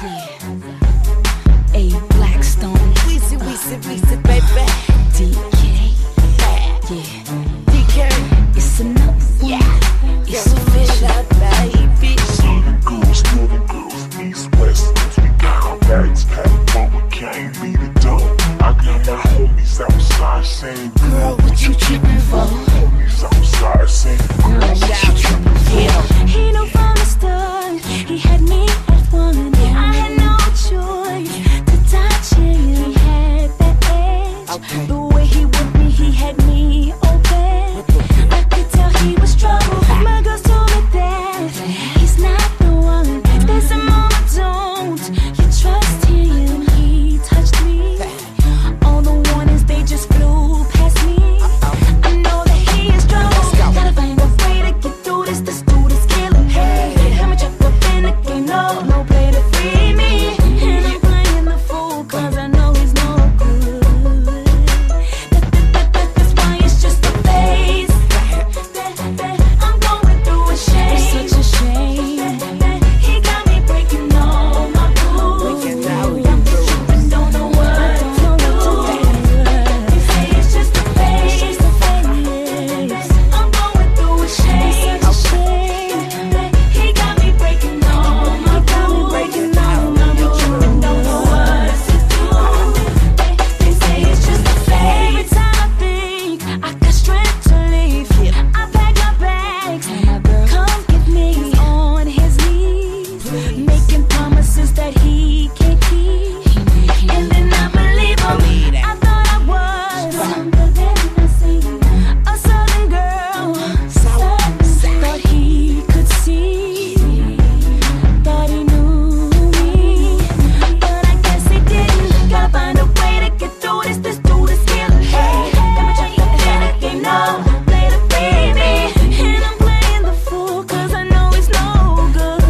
Yeah. A Blackstone. Weezy, baby. DK. Yeah. DK. It's enough. Yeah. It's official, baby. Southern girls, east, west, we got our bags packed, but we can't beat it done. I got my homies outside saying, girl, what you tripping for? Homies outside saying, girl, what you tripping for? Yeah. He knew from the start, he had me at one. I had no choice to touch him. He had that edge. The way he whipped me, he had me open. I could tell he was trouble. My girls told me that he's not the one. They said, Mama, don't you trust him? He touched me. All the warnings, they just flew past me. I know that he is trouble. Gotta find a way to get through this. This dude is killing me. Let me check up in the game. No play to free me. And I'm playing the fool, cause I know he's no good. That's why it's just a phase. I'm going through a shame. It's such a shame. He got me breaking all my rules. I don't know what to do. They say it's just a phase. I'm going through a shame. He got me breaking all my rules. I don't know what to do. They say it's just a phase. Every time I think I got strength to leave, I pack my bags. Come get me. He's on his knees, making promises that he can't keep. And then I believe him. I thought I was, but then I see a southern girl. Thought he could see, thought he knew me, but I guess he didn't. Gotta find a way to get through this. This dude is killing me. Let me check the game. No play to free me. And I'm playing the fool, cause I know it's no good.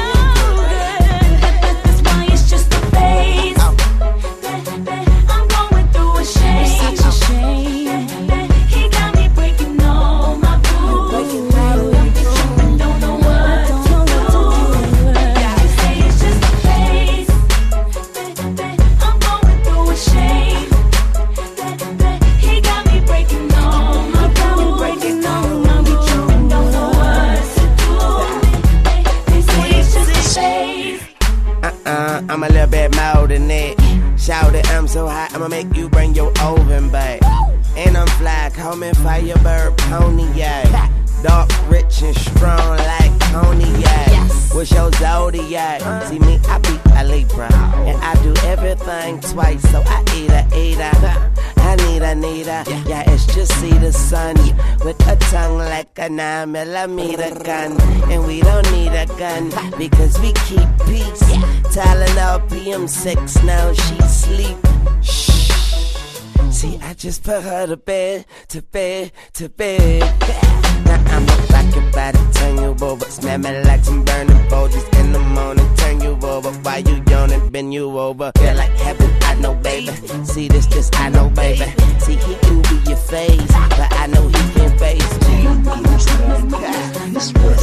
That's why it's just a phase. I'm going through a shame. It's such a shame. He got me breaking all my rules. I don't know what to do. They say it's just a phase. I'm going through a shame. He got me breaking all my rules. I don't know what to do. They say it's just a phase. I'm a little bit more than that. Shout it, I'm so hot, I'ma make you bring your oven back. And I'm fly, call me Firebird Pontiac. Dark, rich, and strong like cognac. What's your zodiac? See me, I be a Libra, and I do everything twice, so I eat a. I need a. Yeah, it's just see the sun with a tongue like a 9mm gun, and we don't need a gun because we keep peace. Tylenol PM6, now she sleep. Shh. See, I just put her to bed. Now I'm a rocket body, turn you over. Smell me like some burning boulders in the morning. Turn you over, while you yawning, bend you over. Feel like heaven, I know, baby. See this, I know, baby. See, he can be your face, but I know he can face me. East, west,